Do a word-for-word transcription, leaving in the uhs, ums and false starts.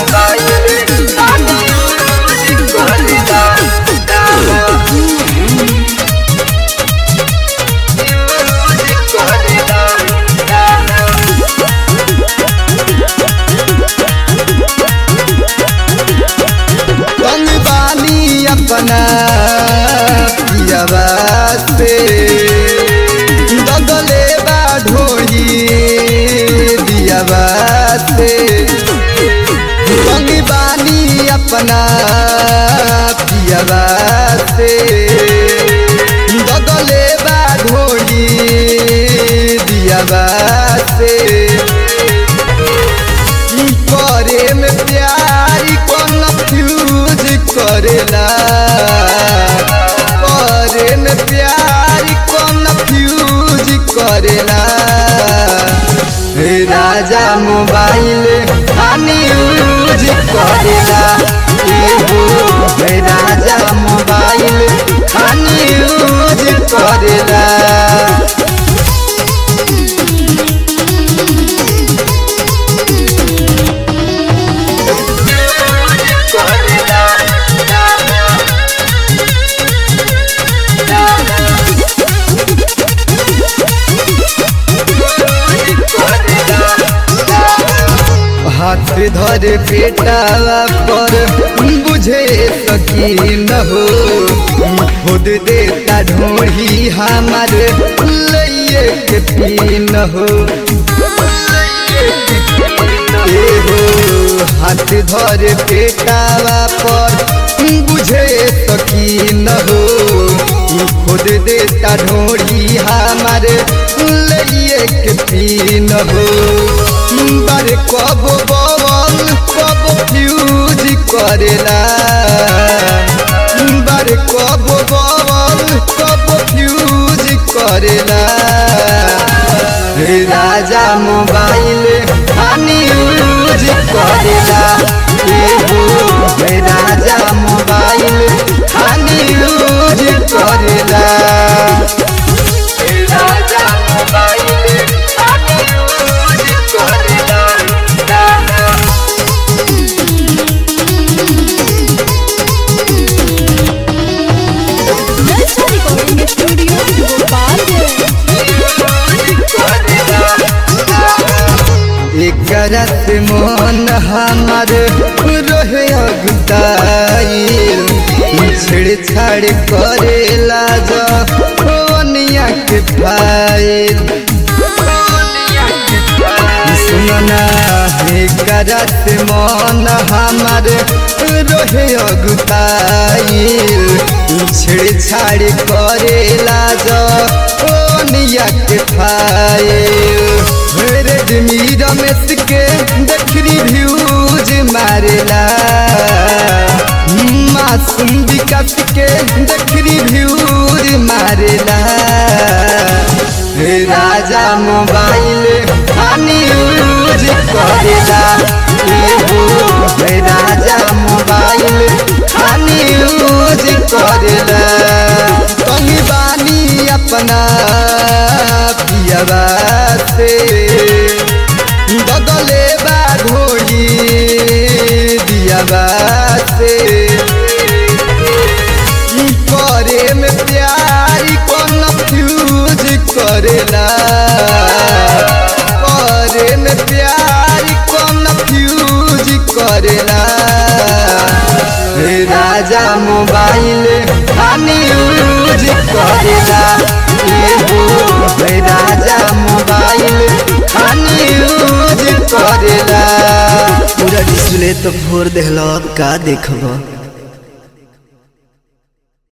अपना पियावा से दगले बाढ़ोई दियावा से संगी बानी अपना पियावा से दगले बाढ़ोई दियावा से करे में प्यारी कौन फ्यूज करेला करे में प्यारी कौन फ्यूज करेला राजा मोबाइल हानि यूज करेला राजा मोबाइल हानि यूज करेला हाथ धर बेटावा पर बुझे सकी न हो खुद देता ढोढ़ी हमार लइए के पी न हो हाथ धर बेटावा पर बुझे सकी न हो खुद देता ढोढ़ी हमार लइए के पी न हो बारे कब बवल कब फ्यूज करेला बारे कब बवल कब फ्यूज करेला राजा मोबाइल हानि यूज करेला राजा मोबाइल हानि यूज करेला राजा मोबाइल करत मन हमार रहे अगुताइल छेड़छाड़ करेला जनिया के फाइल सुनना है करत मन हमार रहे अगुताइल छेड़छाड़ करेला जनिया के फाइल रेडमी रमेश के देखनी व्यूज मारेला मासूम विकास के देखनी व्यूज मारेला राजा मोबाइल हानि यूज करेला राजा मोबाइल हानि यूज करेला कहीं बानी अपना पियावा से दगले बाढ़ोई दियावा से करे में प्यारी कौन फ्यूज करेला करे में प्यारी कौन फ्यूज करेला राजा मोबाइल हानि यूज करेला राजा मोबाइल हानि यूज करेला पूरा डिस्प्ले तो फोड़ देहल का देखब।